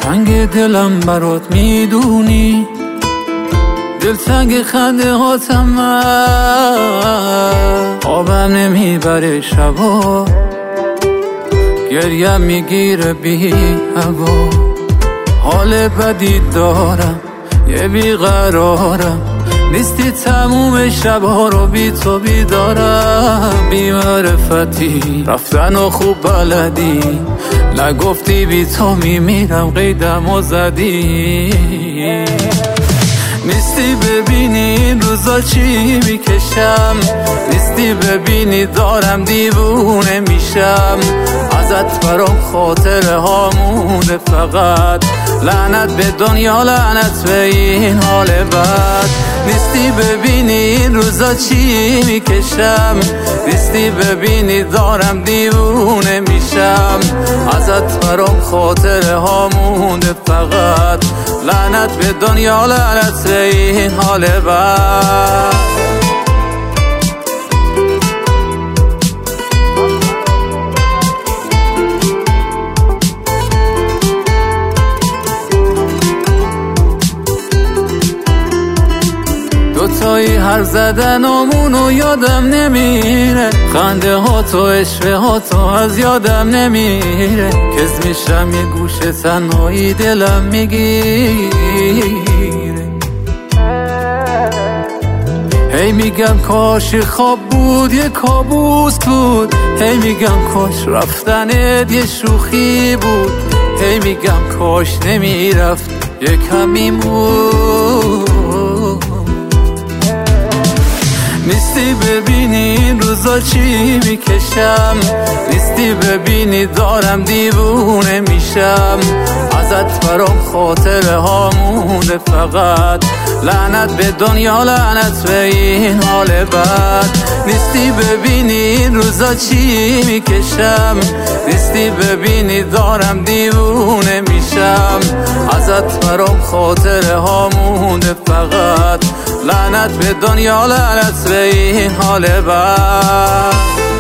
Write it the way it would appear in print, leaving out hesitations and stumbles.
تنگ دلم برات میدونی، دلتنگ خنده هاتم من، خوابم نمیبره شبا، گریم میگیره بی هوا، حال بدی دارم یه بیقرارم، نیستی تموم شبها رو بی تو بیدارم، بی معرفتی رفتن و خوب بلدی، نگفتی بی تو میمیرم قیدم و زدی، نیستی ببینی این روزا چی میکشم، نیستی ببینی دارم دیوونه میشم، ازت برام خاطره ها مونده فقط، لعنت به دنیا لعنت به این حال بد، نیستی ببینی این روزا چی میکشم، نیستی ببینی دارم دیوونه میشم، ازت برام خاطره ها مونده فقط، لعنت به دنیا لعنت به این حال بد. دوتایی هر زدنامونو یادم نمیره، خنده ها تو عشقه ها تو از یادم نمیره، کز میشم یه گوشه تنهایی دلم میگیره، هی میگم کاش خواب بود یه کابوس بود، هی میگم کاش رفتنت یه شوخی بود، هی میگم کاش نمیرفت یه کمی بود، نیستی ببینی این روزا چی میکشم، نیستی ببینی دارم دیوونه میشم، ازت برام خاطره ها مونده فقط، لعنت به دنیا لعنت به این حال بد، نیستی ببینی این روزا چی میکشم، نیستی ببینی دارم دیوونه میشم، ازت برام خاطره ها مونده فقط، لعنت به دنیا لعنت به این حال بد.